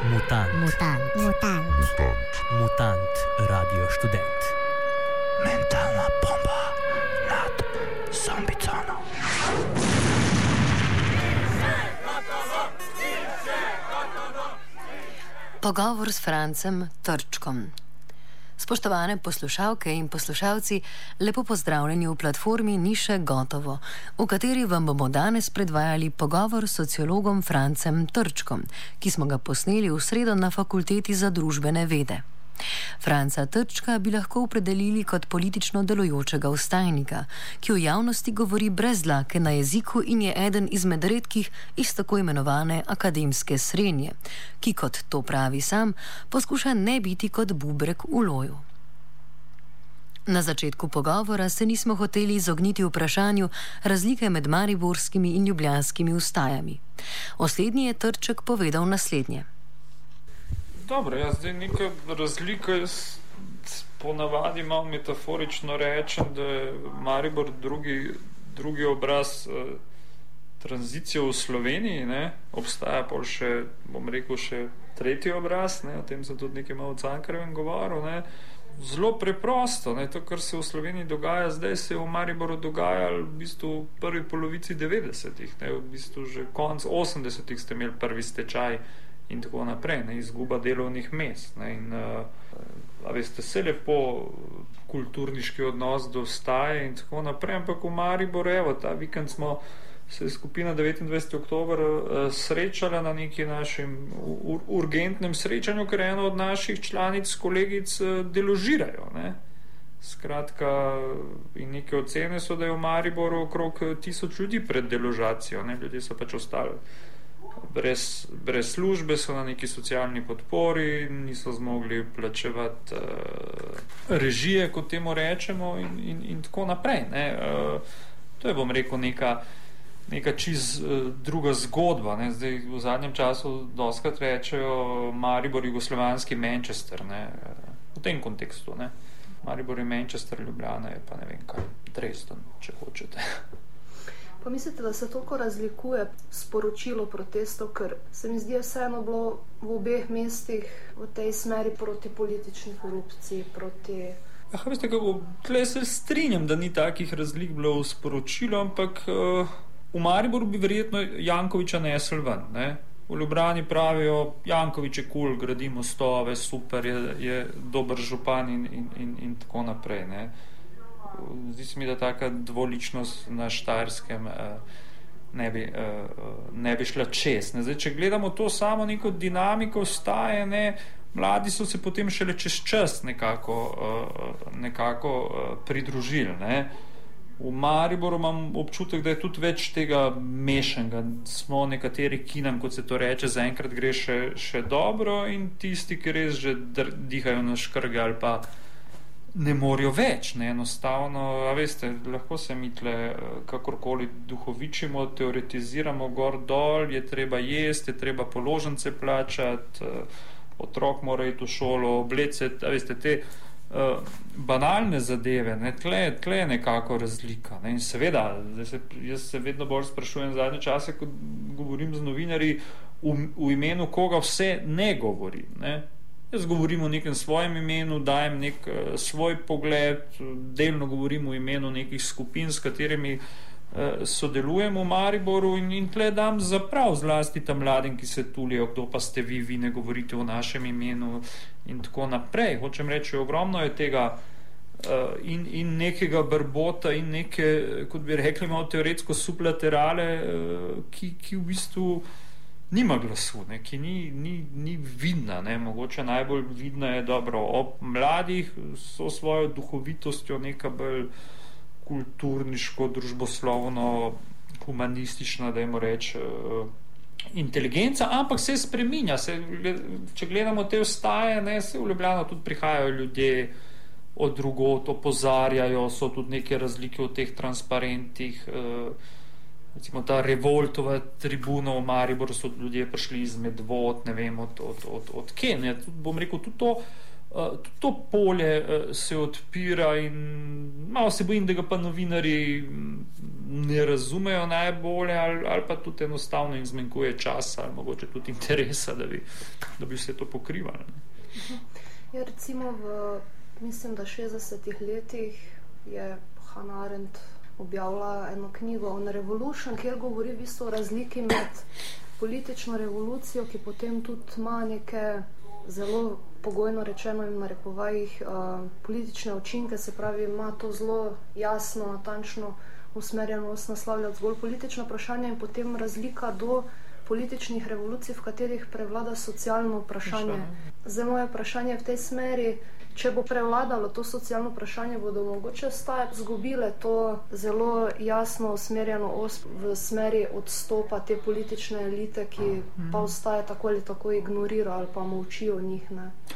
Mutant. Mutant, radio študent. Mentalna bomba nad Zombicono. Pogovor s Francem Trčkom. Spoštovane poslušalke in poslušalci, lepo pozdravljeni v platformi Niše Gotovo, v kateri vam bomo danes predvajali pogovor s sociologom Francem Trčkom, ki smo ga posneli v sredo na Fakulteti za družbene vede. Franca Trčka bi lahko opredelili kot politično delujočega vstajnika, ki v javnosti govori brez dlake na jeziku in je eden izmed redkih iz tako imenovane akademske srenje, ki, kot to pravi sam, poskuša ne biti kot bubrek v loju. Na začetku pogovora se nismo hoteli izogniti vprašanju razlike med mariborskimi in ljubljanskimi vstajami. O slednji je Trček povedal naslednje. Dobro, jaz zdaj neka razlika, jaz ponavadi malo metaforično rečem, da je Maribor drugi obraz tranzicije v Sloveniji, ne? Obstaja pol še, bom rekel, še tretji obraz, ne? O tem sem tudi nekaj malo o Cankarjevem govoril, ne? Zelo preprosto, ne? To, kar se v Sloveniji dogaja zdaj, se je v Mariboru dogajalo v bistvu v prvi polovici 90-ih, ne? V bistvu že konc 80-ih ste imeli prvi stečaj in tako naprej, ne, izguba delovnih mest, ne, in a veste, se lepo kulturniški odnos do vstaje in tako naprej, ampak v Mariboru, evo, ta vikend smo se skupina 29. oktober srečala na neki našem urgentnem srečanju, ker eno od naših članic, kolegic deložirajo, ne. Skratka, in neke ocene so, da je v Mariboru okrog 1000 ljudi pred deložacijo, ne, ljudje so pač ostali brez službe, so na neki socialni podpori, niso zmogli plačevati režije, kot temu rečemo, in tako naprej, ne. To je, bom rekel, neka čist druga zgodba, ne. Zdaj v zadnjem času dostikrat rečejo Maribor jugoslovanski Manchester, ne, v tem kontekstu, ne. Maribor je Manchester, Ljubljana je pa ne vem kaj, Dresden, če hočete. Pa mislite, da se toliko razlikuje sporočilo protestov, ker se mi zdi vseeno bilo v obeh mestih v tej smeri proti politični korupciji, proti... Veste kako, tle se strinjam, da ni takih razlik bilo v sporočilu, ampak v Mariboru bi verjetno Jankoviča nesel ven, ne? V Ljubljani pravijo, Jankovič je kul, gradi mostove, super, je dober župan in tako naprej, ne? Zdi se mi, da taka dvoličnost na Štajerskem ne bi šla čez. Ne? Zdaj, če gledamo to samo neko dinamiko vstaje, ne, mladi so se potem šele čez čas nekako pridružili. Ne? V Mariboru imam občutek, da je tudi več tega mešanega. Smo nekateri, ki nam, kot se to reče, zaenkrat gre še dobro, in tisti, ki res že dihajo na škrge ali pa ne morajo več, ne, enostavno, a veste, lahko se mi tle kakorkoli duhovičimo, teoretiziramo gor dol, je treba jesti, je treba položnice plačati, otrok mora iti v šolo, oblece, a veste, te banalne zadeve, ne, tle je nekako razlika, ne, in seveda, jaz se vedno bolj sprašujem zadnje čase, ko govorim z novinarji, v imenu koga vse ne govorim, ne. Jaz govorim o nekem svojem imenu, dajem nek svoj pogled, delno govorim v imenu nekih skupin, s katerimi sodelujem v Mariboru, in tle dam zaprav zlasti tam mladim, ki se tulijo, kdo pa ste vi ne govorite v našem imenu in tako naprej. Hočem reči, ogromno je tega in nekega brbota in neke, kot bi rekli, malo teoretsko sublaterale, ki v bistvu nima glasu, ne, ki ni vidna, ne, mogoče najbolj vidna je dobro ob mladih, so svojo duhovitostjo neka bolj kulturniško, družboslovno, humanistična, dajmo reči, inteligenca, ampak se spreminja, če gledamo te vstaje, ne, se v Ljubljano tudi prihajajo ljudje od drugod, opozarjajo, so tudi neke razlike v teh transparentih, recimo ta revoltova tribuna v Mariboru, so ljudje prišli iz Medvod, ne vem, od kje, ne, bom rekel, tudi to To polje se odpira in malo se bojim, da ga pa novinarji ne razumejo najbolje ali pa tudi enostavno jim zmanjkuje časa ali mogoče tudi interesa, da bi vse to pokrivali. Ja, recimo mislim, da 60 letih je Hannah Arendt objavila eno knjigo On Revolution, kjer govori v bistvu o razliki med politično revolucijo, ki potem tudi ima neke zelo pogojno rečeno in narekovajih politične učinke, se pravi, ima to zelo jasno, natančno usmerjenost naslavljati zgolj politično vprašanje in potem razlika do političnih revolucij, v katerih prevlada socialno vprašanje. Zdaj moje vprašanje v tej smeri, če bo prevladalo to socialno vprašanje, bodo mogoče zgubile to zelo jasno usmerjeno os v smeri odstopa te politične elite, ki pa ostaje tako ali tako ignorira ali pa molči o njih.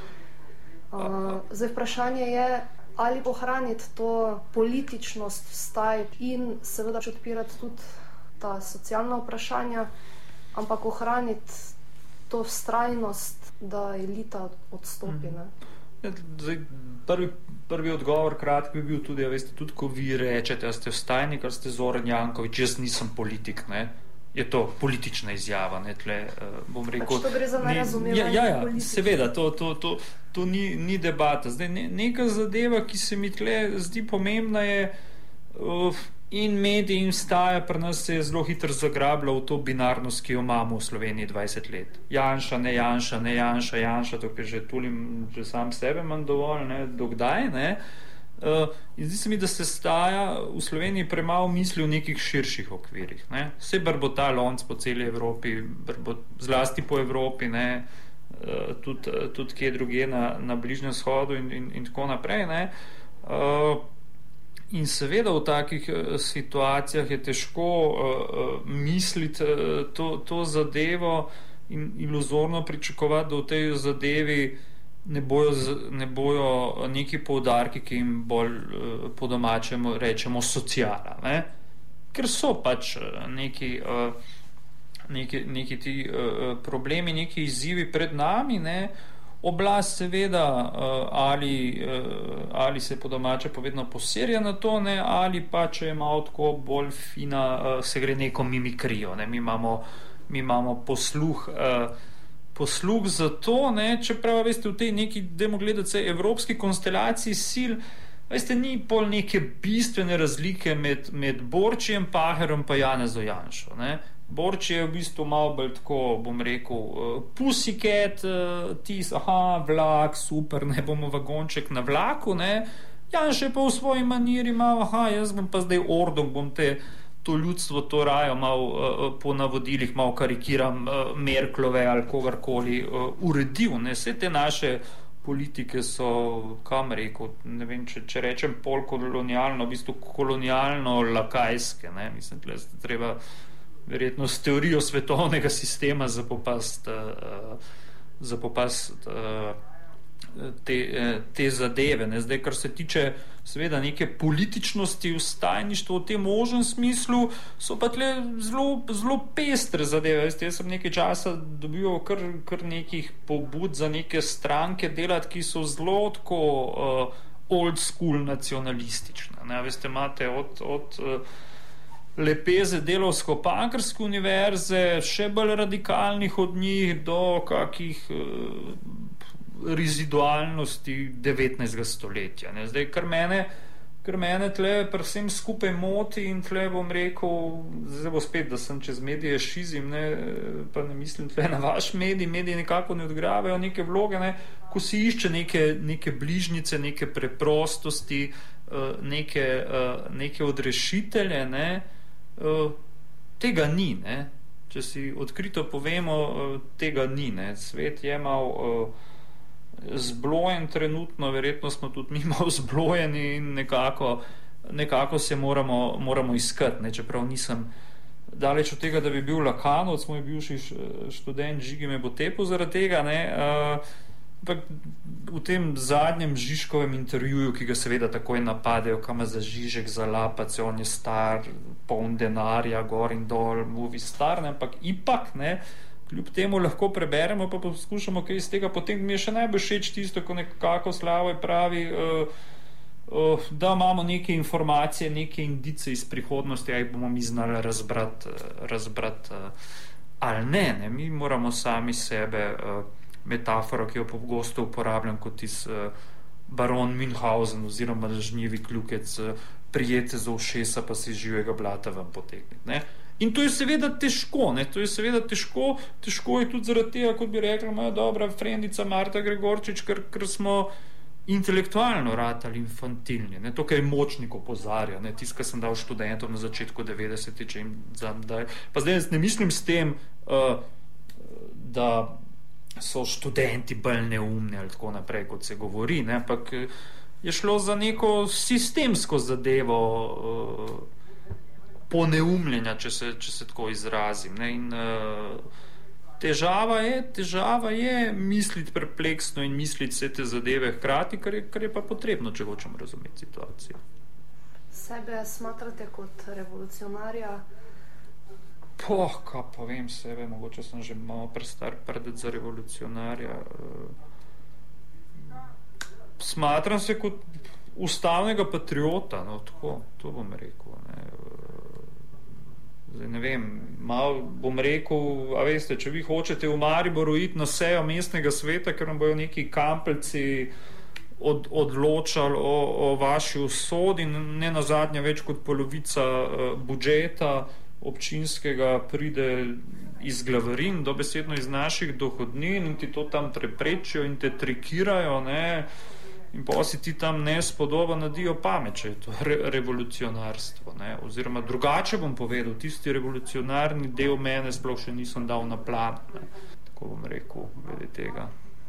Zdaj vprašanje je, ali ohraniti to političnost vstaj in seveda odpirati tudi ta socialna vprašanja, ampak ohraniti to vztrajnost, da elita odstopi. Zdaj, prvi odgovor kratki bi bil tudi, veste, tudi ko vi rečete, da ste vstajnik ali ste Zoran Janković, jaz nisem politik, ne? Je to politična izjava, ne? Tle, bom rekel, to gre za nerazumevanje politike. Seveda, to ni debata. Zdaj, neka zadeva, ki se mi tle zdi pomembna, je in mediji in vstaja pri nas se je zelo hitro zagrabila v to binarnost, ki jo imamo v Sloveniji 20 let. Janša, ne Janša, ne Janša, Janša, to je že tulim, že sam sebe imam dovolj, ne, dokdaj, ne. In zdi se mi, da se staja v Sloveniji premalo misli v nekih širših okvirih, ne. Vse brbota lonc po celi Evropi, zlasti po Evropi, ne, tudi kje druge na Bližnjem vzhodu in tako naprej, ne. In seveda v takih situacijah je težko misliti to zadevo in iluzorno pričakovati, da v tej zadevi ne bojo neki poudarki, ki jim bolj po domačemu rečemo sociala, ne? Ker so pač neki ti problemi, neki izzivi pred nami, ne? Oblast seveda ali se po domače povedno poserja na to, ne, ali pa če je malo tako bolj fina, se gre neko mimikrijo, ne. Mi imamo posluh za to, ne, čeprav veste v tej neki, dajmo gledati se, evropski konstelaciji sil, veste, ni pol neke bistvene razlike med Borčijem, Pahorjem pa Janezom Janšo, ne. Borči je v bistvu malo bolj tako, bom rekel, pussycat, vlak, super, ne bomo vagonček na vlaku, ne. Janša je pa v svoji maniri malo, jaz bom pa zdaj ordom, bom to ljudstvo, to rajo malo po navodilih, malo karikiram Merklove ali kogarkoli uredil, ne. Vse te naše politike so, kam rekel, ne vem, če rečem polkolonialno, v bistvu kolonialno-lakajske, ne. Mislim, tle se treba verjetno s teorijo svetovnega sistema zapopast te zadeve. Ne? Zdaj, kar se tiče seveda neke političnosti, vstajništva v tem možnem smislu, so pa tle zelo pestre zadeve. Veste, jaz sem nekaj časa dobil kar nekih pobud za neke stranke delati, ki so zelo tako old school nacionalistične. Ne? Veste, imate od lepeze delovsko-pankrske univerze, še bolj radikalnih od njih, do kakih rezidualnosti 19. stoletja. Ne? Zdaj, kar mene tle predvsem skupaj moti in tle bom rekel, zdaj bo spet, da sem čez medije šizim, ne, pa ne mislim tle na vaš mediji nekako ne odgravajo neke vloge, ne, ko si išče neke bližnjice, neke preprostosti, neke odrešitelje, ne, tega ni, ne. Če si odkrito povemo, tega ni, ne. Svet je malo zblojen trenutno, verjetno smo tudi mi malo zblojeni in nekako se moramo iskati, ne. Čeprav nisem daleč od tega, da bi bil Lakanovec, moj bivši študent Žigi me bo tepel zaradi tega, ne. V tem zadnjem Žižkovem intervjuju, ki ga seveda takoj napadejo, kam za Žižek, za Lapac, on je star, poln denarja, gor in dol, movie star, ne, ampak ipak, ne, kljub temu lahko preberemo, pa poskušamo kaj iz tega. Potem mi je še najbolj všeč tisto, ko nekako Slavoj pravi, da imamo neke informacije, neke indice iz prihodnosti, a jih bomo mi znali razbrati ali ne. Mi moramo sami sebe, metaforo, ki jo pogosto uporabljam kot iz baron Münchhausen oziroma lažnivi kljukec, prijete za ušesa pa si živega blata vam potegniti, ne. In to je seveda težko, ne, težko je tudi zaradi tega, kot bi rekla moja dobra frendica Marta Gregorčič, ker smo intelektualno ratali infantilni, ne, to, kar je Močnik opozarja, ne, tisto, kar sem dal študentom na začetku 90. če jim daj. Pa zdaj ne mislim s tem, da so študenti bolj neumni ali tako naprej, kot se govori, ne, ampak je šlo za neko sistemsko zadevo poneumljenja, če se tako izrazim, ne, in težava je misliti perpleksno in misliti vse te zadeve hkrati, kar je pa potrebno, če hočemo razumeti situacijo. Sebe smatrate kot revolucionarja? Kaj pa vem sebe, mogoče sem že malo prestar prdeti za revolucionarja. Smatram se kot ustavnega patriota, no, tako, to bom rekel, ne. Zdaj ne vem, malo bom rekel, a veste, če vi hočete v Mariboru iti na sejo mestnega sveta, ker vam bojo neki kampelci odločali o vaši usodi, ne nazadnje več kot polovica budžeta občinskega pride iz glavarin, dobesedno iz naših dohodnin in ti to tam preprečijo in te trikirajo, ne, in pa si ti tam nespodoba nadijo pamet, če je to revolucionarstvo, ne, oziroma drugače bom povedal, tisti revolucionarni del mene sploh še nisem dal na plan, ne, tako bom rekel, glede tega.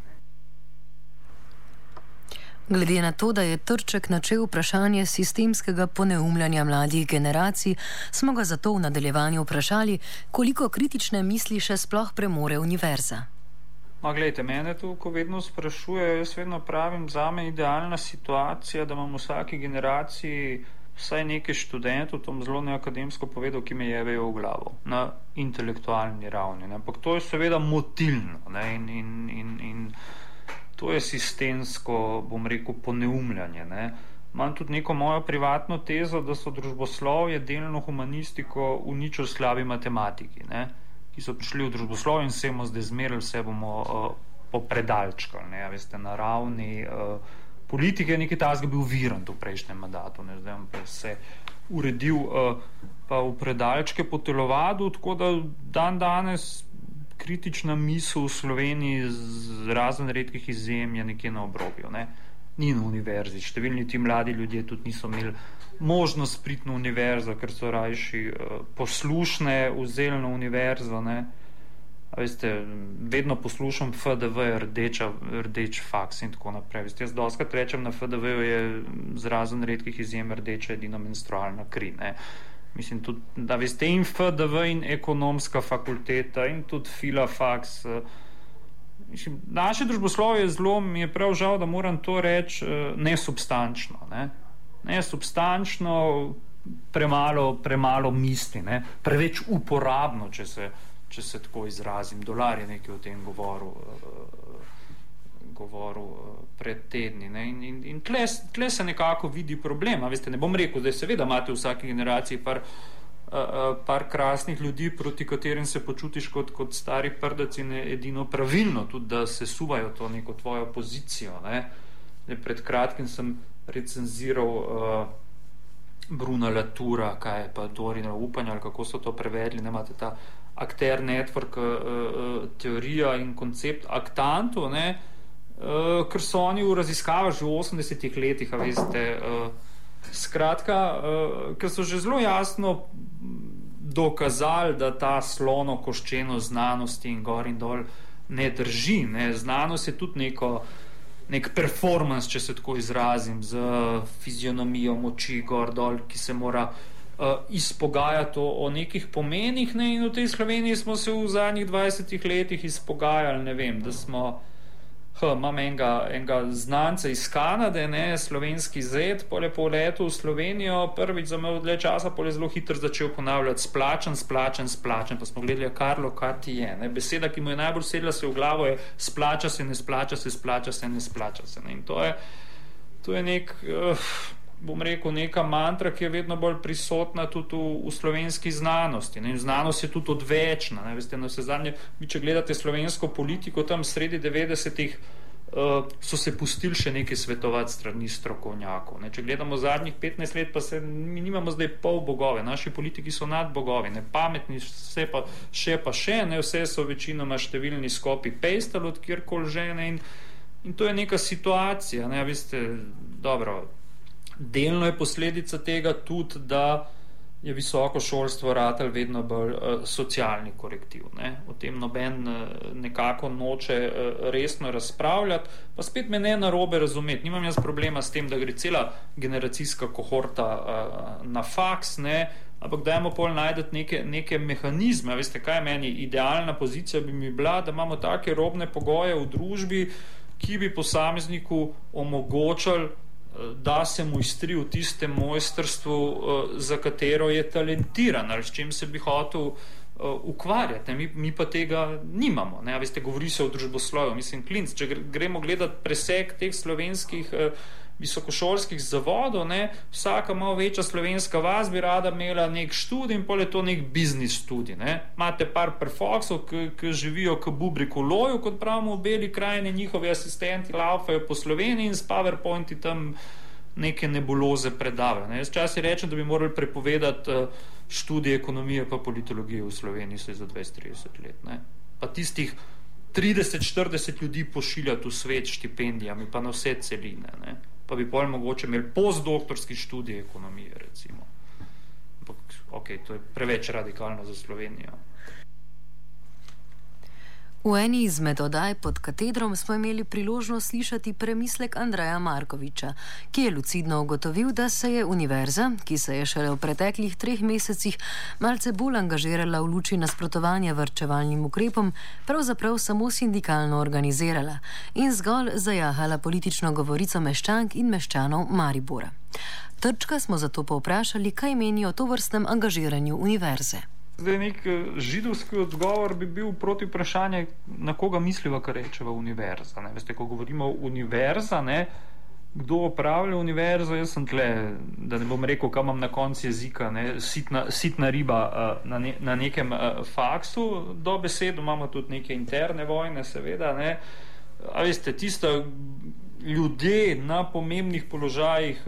Glede na to, da je Trček načel vprašanje sistemskega poneumljanja mladih generacij, smo ga zato v nadaljevanju vprašali, koliko kritične misli še sploh premore univerza. Glejte, mene to, ko vedno sprašujejo, jaz vedno pravim, zame idealna situacija, da imam v vsaki generaciji vsaj nekaj študentov, to bom zelo neakademsko povedal, ki me jevejo v glavo, na intelektualni ravni, ne. Ampak to je seveda motilno, ne, in to je sistemsko, bom rekel, poneumljanje, ne. Imam tudi neko mojo privatno tezo, da so družboslovje, delno humanistiko uničili slabi matematiki, ne, ki so prišli v družboslovje in se bomo zdaj zmerili, vse bomo popredalčkali, ne, veste, na ravni politike nekaj takega bil Virant v prejšnjem mandatu, ne, zdaj pa se uredil pa v predalčke po telovadu, tako da danes kritična misel v Sloveniji z razen redkih izjem je nekje na obrobju, ne. Ni na univerzi, številni ti mladi ljudje tudi niso imeli možnost priti na univerzo, ker so rajši poslušne vzeli na univerzo, ne. A veste, vedno poslušam FDV, rdeč faks in tako naprej. Veste, jaz dostikrat rečem, na FDV je z razen redkih izjem rdeča edina menstrualna kri, ne. Mislim tudi, da veste, in FDV in ekonomska fakulteta in tudi filafaks. Naše družboslovje je zelo, mi je prav žal, da moram to reči, nesubstančno, ne. Nesubstančno, premalo misli, ne. Preveč uporabno, če se tako izrazim. Dolar je nekaj o tem govoril pred tedni, ne. In tle se nekako vidi problem, a veste, ne bom rekel, da seveda imate v vsaki generaciji par krasnih ljudi, proti katerim se počutiš kot stari prdec in je edino pravilno tudi, da se suvajo to neko tvojo pozicijo, ne. Pred kratkim sem recenziral Bruna Latura, kaj je pa Dorina upanja, ali kako so to prevedli, ne, imate ta akter network teorija in koncept aktantov, ne, ker so oni v raziskavah že v 80-ih letih, a veste, skratka, ker so že zelo jasno dokazali, da ta slono-koščeno znanosti in gor in dol ne drži, ne. Znanost je tudi nek performance, če se tako izrazim, z fizionomijo moči gor dol, ki se mora izpogajati o nekih pomenih, ne, in v tej Sloveniji smo se v zadnjih 20 letih izpogajali, ne vem, da smo imam enega znanca iz Kanade, slovenski zet, pol je po letu v Slovenijo, prvič za me dlje časa, pol je zelo hitro začel ponavljati splačen, pa smo gledali, Karlo, kaj ti je, beseda, ki mu je najbolj sedla se v glavo, je splača se, ne splača se, splača se, ne splača se, in to je nek, bom rekel, neka mantra, ki je vedno bolj prisotna tudi v slovenski znanosti, in znanost je tudi odvečna, veste, na vse zadnje, če gledate slovensko politiko, tam sredi 90-ih so se pustili še nekaj svetovati strani strokovnjakov. Če gledamo zadnjih 15 let, pa mi nimamo zdaj pol bogove, naši politiki so nad bogovi, pametni vse pa še, vse so večinoma številni skopi pejstali od kjerkoli že, in to je neka situacija, veste, dobro, delno je posledica tega tudi, da je visoko šolstvo ratalo vedno bolj socialni korektiv. O tem noben nekako noče resno razpravljati, pa spet me ne narobe razumeti. Nimam jaz problema s tem, da gre cela generacijska kohorta na faks, ampak dajmo pol najdeti neke mehanizme. Veste, kaj je meni idealna pozicija bi mi bila, da imamo take robne pogoje v družbi, ki bi posamezniku omogočali, da se mojstri v tistem mojstrstvu, za katero je talentiran, ali s čim se bi hotel ukvarjati. Mi pa tega nimamo. Veste, govori se o družboslovju. Mislim, klinc, če gremo gledati presek teh slovenskih visokošolskih zavodov, vsaka malo večja slovenska vas bi rada imela nek študij in pol je to nek biznis študij. Imate par perfoksov, ki živijo k bubriku loju, kot pravimo v Beli krajini, njihovi asistenti laufajo po Sloveniji in s PowerPointi tam neke nebuloze predavajo. Jaz včasih rečem, da bi morali prepovedati študij ekonomije pa politologije v Sloveniji se za 20-30 let. Pa tistih 30-40 ljudi pošiljati v svet s štipendijami, pa na vse celine. Pa bi pol mogoče imeli postdoktorski študij ekonomije, recimo. Ok, to je preveč radikalno za Slovenijo. V eni izmed oddaj Pod katedrom smo imeli priložnost slišati premislek Andreja Markoviča, ki je lucidno ugotovil, da se je univerza, ki se je šele v preteklih 3 mesecih malce bolj angažirala v luči nasprotovanja varčevalnim ukrepom, pravzaprav samo sindikalno organizirala in zgolj zajahala politično govorico meščank in meščanov Maribora. Trčka smo zato povprašali, kaj meni o tovrstnem angažiranju univerze. Zdaj, nek židovski odgovor bi bil proti vprašanje, na koga misliva, kar rečeva univerza. Veste, ko govorimo o univerza, kdo upravlja univerzo, jaz sem tle, da ne bom rekel, kam imam na koncu jezika, sitna riba na nekem faksu, do besedo imamo tudi neke interne vojne, seveda. A veste, tista ljudje na pomembnih položajih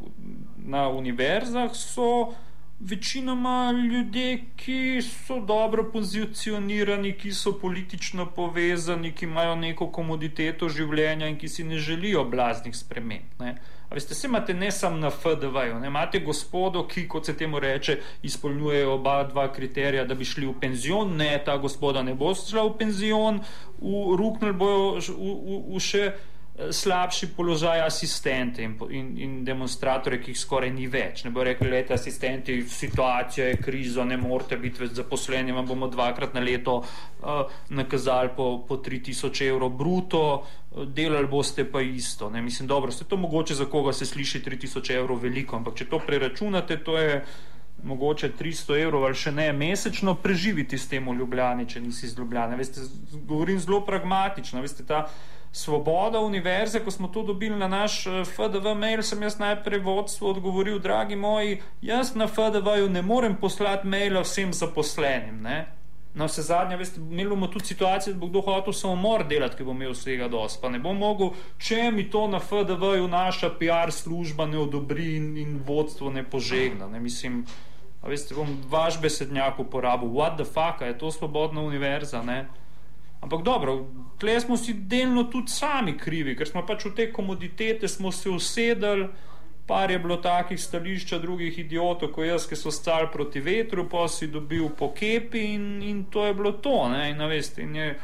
na univerzah so večinoma ljudje, ki so dobro pozicionirani, ki so politično povezani, ki imajo neko komoditeto življenja in ki si ne želijo blaznih sprememb. A veste, se imate ne samo na FDV-ju, imate gospodo, ki, kot se temu reče, izpolnjujejo oba dva kriterija, da bi šli v penzion. Ne, ta gospoda ne bo šla v penzion, ruknili bojo v še slabši položaj asistente in demonstratore, ki jih skoraj ni več. Ne bo rekli, lete asistenti, situacija je krizo, ne morate biti več zaposleni, vam bomo 2-krat na leto nakazali po 3000 evrov bruto, delali boste pa isto. Mislim, dobro, se to mogoče za koga se sliši 3000 evrov veliko, ampak če to preračunate, to je mogoče 300 evrov ali še ne mesečno, preživiti s tem v Ljubljani, če nisi iz Ljubljane. Veste, govorim zelo pragmatično, veste, ta svoboda univerze, ko smo to dobili na naš FDV mail, sem jaz najprej vodstvu odgovoril, dragi moji, jaz na FDV-ju ne morem poslati maila vsem zaposlenim. Na vse zadnje, veste, imeli bomo tudi situacijo, da bo kdo hotel samomor delati, ki bo imel vsega dosti, pa ne bom mogel, če mi to na FDV-ju naša PR služba ne odobri in vodstvo ne požegna. Mislim, a veste, bom vaš besednjak uporabil, what the fuck, je to svobodna univerza, Ampak dobro, tle smo si delno tudi sami krivi, ker smo pač v te komoditete smo se usedali, par je bilo takih stališča drugih idiotov, ko jaz, ki so stali proti vetru, pa si dobil po kepi in to je bilo to, in veste,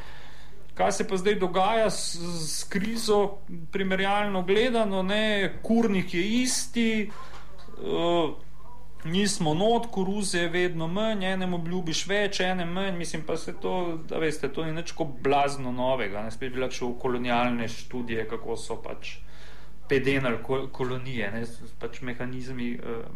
kaj se pa zdaj dogaja s krizo primerjalno gledano, kurnik je isti, nismo not, koruze je vedno manj, enem obljubiš več, enem manj, mislim pa se to, da veste, to ni nič blazno novega, ne, spet bi lahko šel v kolonialne študije, kako so pač pedenali kolonije, ne, pač mehanizmi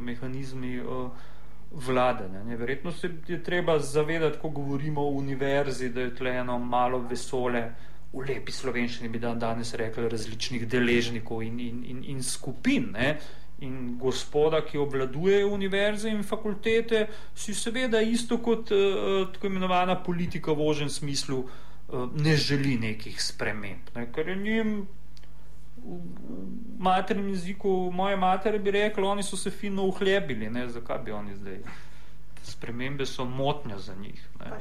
vladanja. Ne. Verjetno se je treba zavedati, ko govorimo o univerzi, da je tle eno malo vesole, v lepi slovenščini bi danes rekli, različnih deležnikov in skupin, ne. In gospoda, ki obvladuje univerze in fakultete, si seveda isto kot tako imenovana politika v ožjem smislu ne želi nekih sprememb. Ne? Ker je njim v maternem jeziku, moje matere bi rekli, oni so se fino uhlebili, ne? Zakaj bi oni zdaj? Spremembe so motnja za njih. Ne?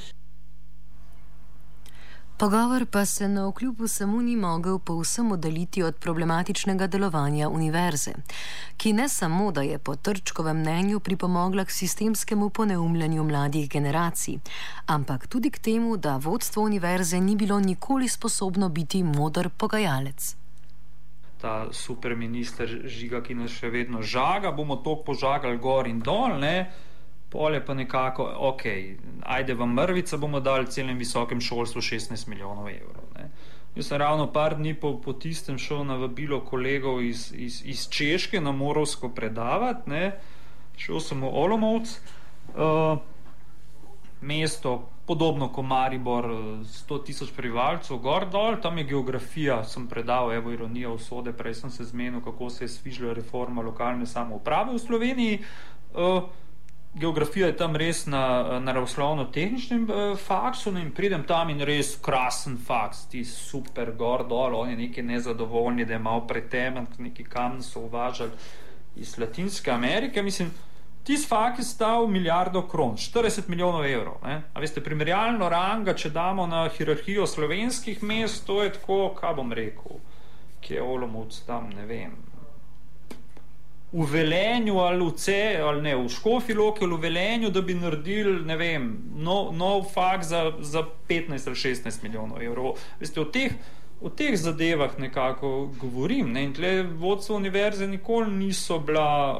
Pogovor pa se navkljub vsemu ni mogel povsem oddaljiti od problematičnega delovanja univerze, ki ne samo, da je po Trčkovem mnenju pripomogla k sistemskemu poneumljanju mladih generacij, ampak tudi k temu, da vodstvo univerze ni bilo nikoli sposobno biti moder pogajalec. Ta superminister Žiga, ki nas še vedno žaga, bomo to požagali gor in dol, ne? Pol je pa nekako, ok, ajde vam mrvica, bomo dali celem visokem šolstvu 16 milijonov evrov. Ne. Jaz sem ravno par dni po tistem šel na vabilo kolegov iz Češke na Moravsko predavati, ne. Šel sem v Olomouc, mesto podobno kot Maribor, 100 000 prebivalcev, gor dol, tam je geografija, sem predal, evo ironija usode, prej sem se zmenil, kako se je svižila reforma lokalne samouprave v Sloveniji. Geografija je tam res na naravoslovno-tehničnem faksu, in pridem tam in res krasen faks, ti super gor dol, oni neki nezadovoljni, da je malo pretemen, neki kamen so uvažali iz Latinske Amerike, mislim, tis fak je stal 1 milijardo kron, 40 milijonov evrov, ne? A veste, primerjalno ranga, če damo na hierarhijo slovenskih mest, to je tako, kaj bom rekel, kje je Olomouc tam, ne vem, v Velenju ali v Škofji Loki ali v Velenju, da bi naredili, ne vem, nov fak za 15 ali 16 milijonov evrov. Veste, o teh zadevah nekako govorim, ne? In tle vodstvo univerze nikoli niso bila,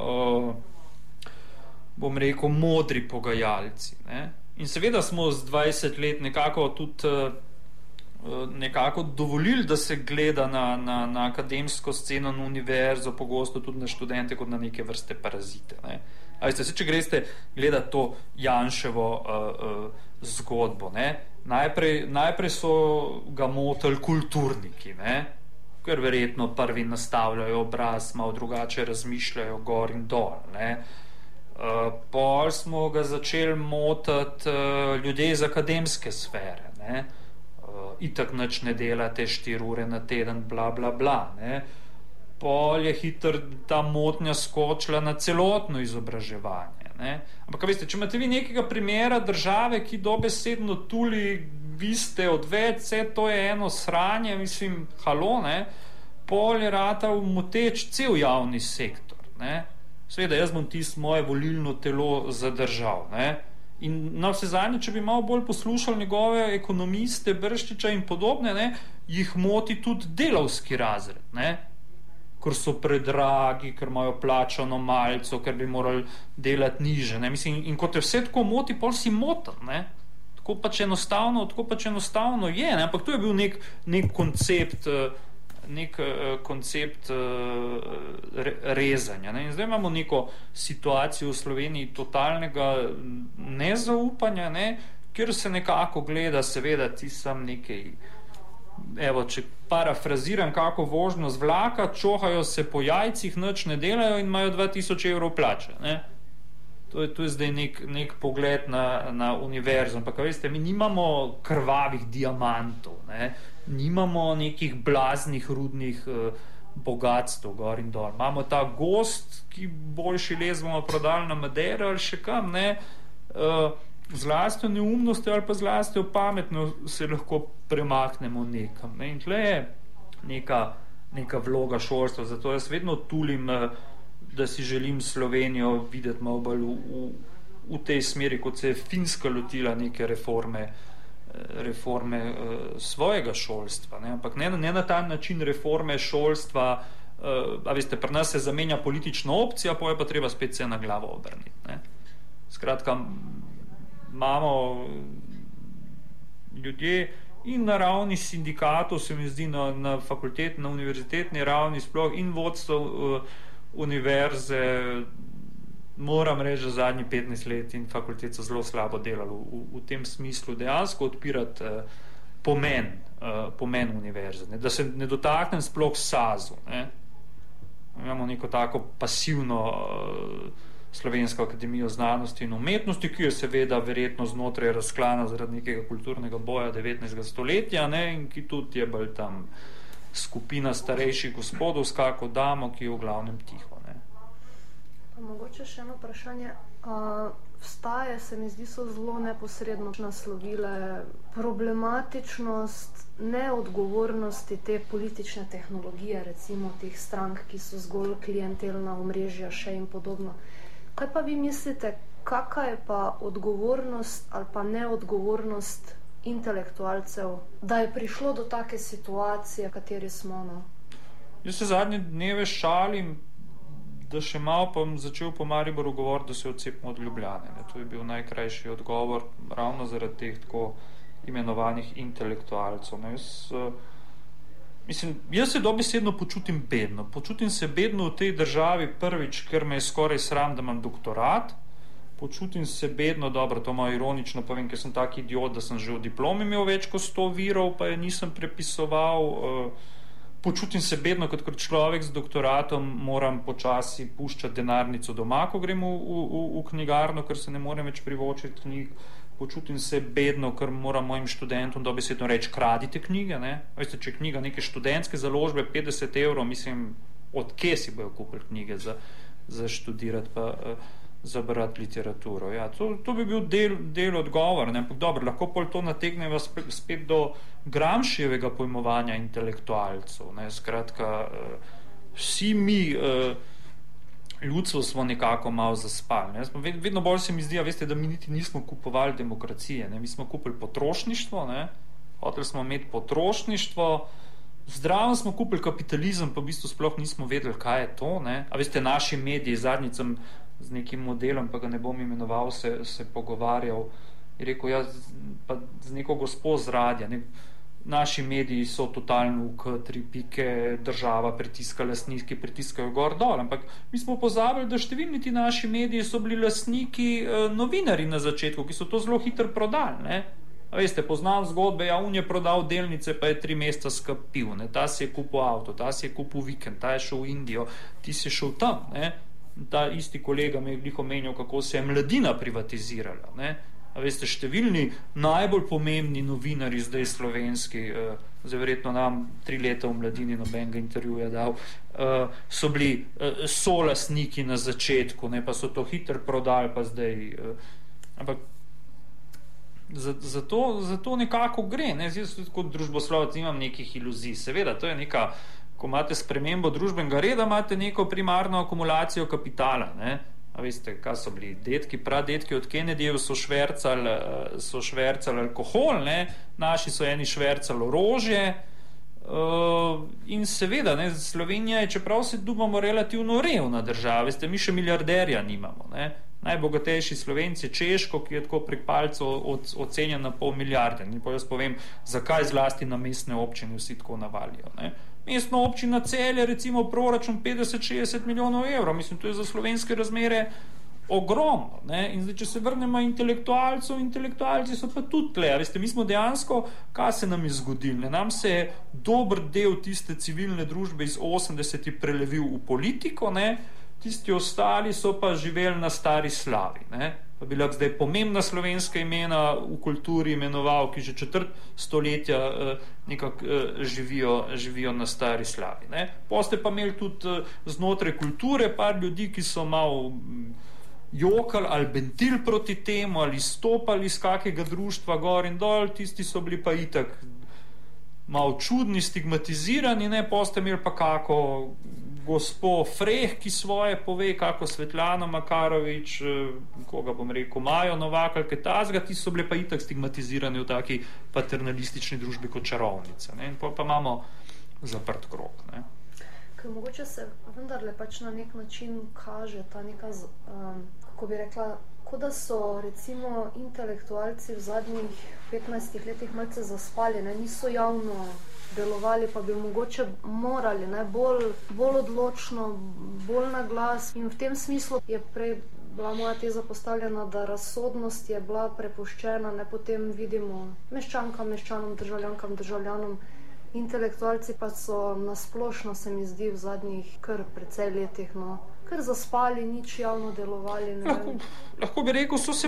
bom rekel, modri pogajalci, ne? In seveda smo z 20 let nekako tudi nekako dovolili, da se gleda na akademsko sceno, na univerzo, pogosto tudi na študente kot na neke vrste parazite. Ne? A veste, če greste gledati to Janševo zgodbo, ne? Najprej so ga motili kulturniki, ne? Ker verjetno prvi nastavljajo obraz, malo drugače razmišljajo gor in dol. Ne? Pol smo ga začeli motiti ljudje iz akademske sfere, ne? Itak nič ne delate 4 ure na teden, bla, bla, bla. Ne? Pol je hitro ta motnja skočila na celotno izobraževanje. Ne? Ampak, veste, če imate vi nekega primera države, ki dobesedno tuli, vi ste odveč, vse to je eno sranje, mislim, halo, ne? Pol je ratal moteč cel javni sektor. Ne? Seveda, jaz bom tisto moje volilno telo zadržal, ne? In na vse zadnje, če bi malo bolj poslušali njegove ekonomiste, Brščiča in podobne, ne, jih moti tudi delavski razred, ne, ker so predragi, ker imajo plačano malico, ker bi morali delati niže, ne, mislim, in ko te vse tako moti, pol si moten, ne, tako pač enostavno je, ne, ampak to je bil nek koncept rezanja. Ne? In zdaj imamo neko situacijo v Sloveniji totalnega nezaupanja, ne? Kjer se nekako gleda, seveda, ti sam nekaj, evo, če parafraziram kako vožnjo z vlaka, čohajo se po jajcih, nič ne delajo in imajo 2000 evrov plače. Ne? To je zdaj nek pogled na univerzo. Ampak, veste, mi nimamo krvavih diamantov, ne? Nimamo nekih blaznih rudnih bogatstv gor in dol. Imamo ta gost, ki boljši les bomo prodali na Madeiro ali še kam, ne? Zlasti o neumnosti ali pa zlasti o pametno se lahko premaknemo nekam. Ne? In tle je neka vloga šolstva. Zato jaz vedno tulim, da si želim Slovenijo videti malo bolj v tej smeri, kot se je Finska lotila neke reforme svojega šolstva. Ne? Ampak ne na ta način reforme šolstva a veste, pri nas se zamenja politična opcija, pa je pa treba spet se na glavo obrniti. Ne. Skratka, imamo ljudje in na ravni sindikatov, se mi zdi, na fakultetni, na univerzitetni ravni sploh in vodstvo univerze, moram reči, da zadnji 15 let in fakultet so zelo slabo delali v tem smislu dejansko odpirati pomen univerze, ne? Da se ne dotaknem sploh SAZU. Ne? Imamo neko tako pasivno Slovensko akademijo znanosti in umetnosti, ki je seveda verjetno znotraj razklana zaradi nekega kulturnega boja 19. stoletja, ne? In ki tudi je bolj tam skupina starejših gospodov s kako damo, ki je v glavnem tiho. Ne? Pa mogoče še eno vprašanje. Vstaje, se mi zdi, so zelo neposredno naslovile problematičnost neodgovornosti te politične tehnologije, recimo teh strank, ki so zgolj klientelna omrežja še in podobno. Kaj pa vi mislite, kakva je pa odgovornost ali pa neodgovornost intelektualcev, da je prišlo do take situacije, v kateri smo? No? Jaz se zadnje dneve šalim, da še malo pa začel po Mariboru govoriti, da se odcepimo od Ljubljane. Ne. To je bil najkrajši odgovor ravno zaradi teh tako imenovanih intelektualcev. Ne. Jaz se dobesedno počutim bedno. Počutim se bedno v tej državi prvič, ker me je skoraj sram, da imam doktorat. Počutim se bedno, dobro, to malo ironično povem, ker sem tak idiot, da sem že v diplomi imel več kot 100 virov, pa je nisem prepisoval. Počutim se bedno, kot človek z doktoratom moram počasi puščati denarnico doma, ko grem v knjigarno, ker se ne morem več privočiti knjig. Počutim se bedno, ker moram mojim študentom dobesedno reči, kradite knjige. Ne? Veste, če knjiga neke študentske založbe 50 €, mislim, od kje si bojo kupili knjige za študirati pa za brati literaturo. Ja, to bi bil del odgovora. Ne? Dobro, lahko pol to nategneva spet do Gramscijevega pojmovanja intelektualcev. Ne? Skratka, vsi mi ljudstvo smo nekako malo zaspali. Ne? Vedno bolj se mi zdi, veste, da mi niti nismo kupovali demokracije. Ne? Mi smo kupili potrošništvo, ne? Hoteli smo imeti potrošništvo, zdravo smo kupili kapitalizem, pa v bistvu sploh nismo vedeli, kaj je to. Ne? A veste, naši mediji, zadnjič sem z nekim modelom, pa ga ne bom imenoval, se pogovarjal, je rekel, ja, pa z neko gospo z radija, ne, naši mediji so totalno v tri pike, država pritiska, lastniki pritiskajo gor dol, ampak mi smo pozabili, da številni ti naši mediji so bili lastniki novinarji na začetku, ki so to zelo hitro prodali, ne. A veste, poznam zgodbe, ja, on je prodal delnice, pa je 3 meseca skapil, ne, ta si je kupil avto, ta si je kupil vikend, ta je šel v Indijo, ti si šel tam, ne. Ta isti kolega me je glih omenjal, kako se je Mladina privatizirala. Ne? A veste, številni najbolj pomembni novinarji zdaj slovenski, zdaj verjetno nam 3 leta v Mladini nobenega intervjuja dal, so bili solastniki na začetku, ne? Pa so to hitro prodali, pa zdaj. Ampak zato nekako gre. Ne? Jaz kot družboslovec imam nekih iluzij. Seveda, to je neka, ko imate spremembo družbenega reda, imate neko primarno akumulacijo kapitala. Ne? A veste, kaj so bili pradetki od Kennedyjev so švercali alkohol, ne? Naši so eni švercali orožje in seveda, ne, Slovenija je, čeprav se dubamo relativno revna država, veste, mi še milijarderja nimamo. Ne? Najbogatejši Slovenci je Češko, ki je tako prek palcev ocenjen na 500 milijarde. In pa jaz povem, zakaj zlasti na mestne občine vsi tako navalijo. Ne? Mestna občina Celje, recimo proračun 50-60 milijonov evrov. Mislim, to je za slovenske razmere ogromno. Ne? In zdaj, če se vrnemo intelektualci so pa tudi tle. Veste, mi smo dejansko, kaj se nam je zgodilo? Nam se je dober del tiste civilne družbe iz 80-ih prelevil v politiko, ne? Tisti ostali so pa živeli na stari slavi. Ne? Pa bi lahko zdaj pomembna slovenska imena v kulturi imenoval, ki že 4 stoletja nekako živijo na stari slavi. Ne? Poste pa imeli tudi znotraj kulture par ljudi, ki so malo jokali ali bentili proti temu, ali stopali iz kakega društva gor in dol, tisti so bili pa itak malo čudni, stigmatizirani, ne? Poste imeli pa kako gospo Freh, ki svoje pove, kako Svetlana Makarovič, koga bom rekel, Majo Novak ali kaj tazga, ti so bile pa itak stigmatizirani v taki paternalistični družbi kot čarovnice. Ne? In pa imamo zaprt krog. Ne? ker mogoče se vendarle pač na nek način kaže ta neka, kako bi rekla, kot da so recimo intelektualci v zadnjih 15 letih malce zaspali, ne, niso javno delovali, pa bi mogoče morali, ne, bolj odločno, bolj na glas. In v tem smislu je prej bila moja teza postavljena, da razsodnost je bila prepuščena, ne, potem vidimo meščankam, meščanom, državljankam, državljanom. Intelektualci pa so nasplošno, se mi zdi, v zadnjih kar precej letih, no, kar zaspali, nič javno delovali. Ne lahko bi rekel, so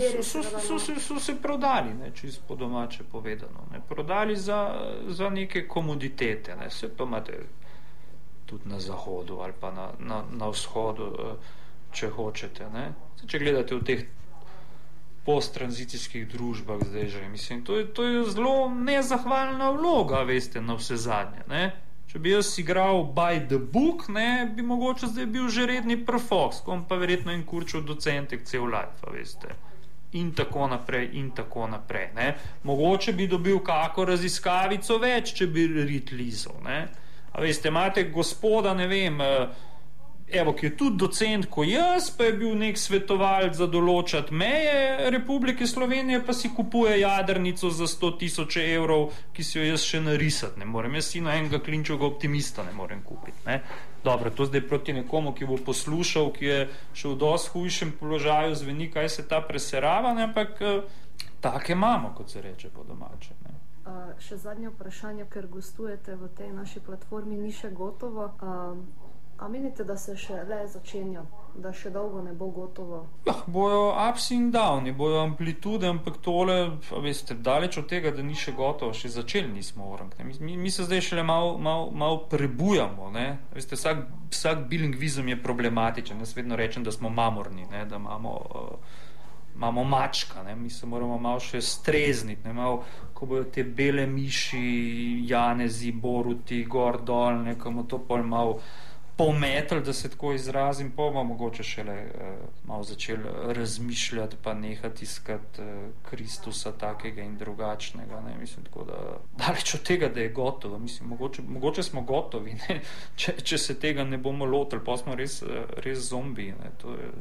se prodali, ne, čisto po domače povedano. Ne, prodali za neke komoditete. Ne, se pa imate tudi na zahodu ali pa na vzhodu, če hočete. Ne. Če gledate v teh posttranzicijskih družbah zdaj že, mislim, to je zelo nezahvalna vloga, veste, na vse zadnje, ne. Če bi jaz igral by the book, ne, bi mogoče zdaj bil že redni prfoks, kom pa verjetno in kurčil docentek cel life, veste. In tako naprej, ne. Mogoče bi dobil kako raziskavico več, če bi rit lizal, ne. A veste, imate gospoda, ne vem, evo, ki je tudi docent ko jaz, pa je bil nek svetovalec za določati meje Republike Slovenije, pa si kupuje jadrnico za 100.000 evrov, ki si jo jaz še narisati ne morem. Jaz si na enega klinčevega optimista ne morem kupiti. Ne? Dobro, to zdaj proti nekomu, ki bo poslušal, ki je še v dosti hujšem položaju, zveni, kaj se ta preserava, ne? Ampak take imamo, kot se reče po domače. Ne? Še zadnje vprašanje, ker gostujete v tej naši platformi, ni še gotovo. A menite, da se še le začenja, da še dolgo ne bo gotovo? Ja, bojo ups in downi, bojo amplitude, ampak tole, veste, daleč od tega, da ni še gotovo, še začeli nismo orang. Mi se zdaj šele malo prebujamo, ne? Veste, vsak bilingvizem je problematičen. Jaz vedno rečem, da smo mamorni, ne? Da imamo mačka, ne? Mi se moramo malo še strezniti, ne? Malo, ko bojo te bele miši, janezi, boruti, gor dol, nekomu to pol malo pometel, da se tako izrazim, pa bomo mogoče šele malo začeli razmišljati, pa nehati iskati Kristusa takega in drugačnega, ne, mislim, tako da daleč od tega, da je gotovo, mislim, mogoče smo gotovi, ne, če se tega ne bomo lotili, pa smo res zombiji, ne, to je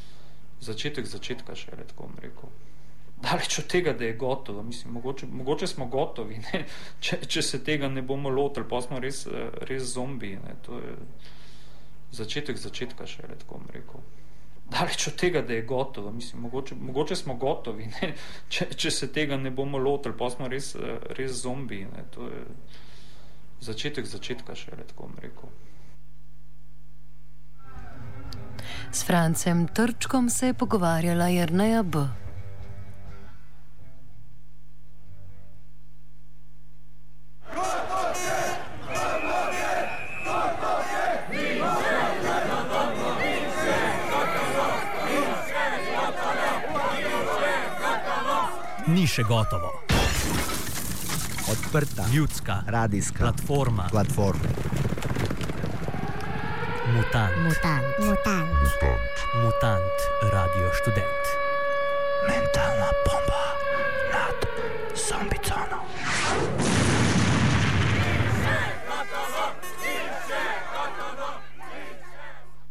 začetka šele, tako bom rekel. Daleč od tega, da je gotovo, mislim, mogoče smo gotovi, ne, če se tega ne bomo lotili, pa smo res zombiji, ne, to je začetka šele, tako bom rekel. Daleč od tega, da je gotovo, mislim, mogoče smo gotovi, ne, če se tega ne bomo lotili, pa smo res zombiji, ne, to je začetka šele, tako bom rekel. S Francem Trčkom se je pogovarjala Jerneja B. Ni še gotovo. Odprta, ljudska, radijska platforma. Mutant, Radio Študent. Mentalna bomba nad Zombicano.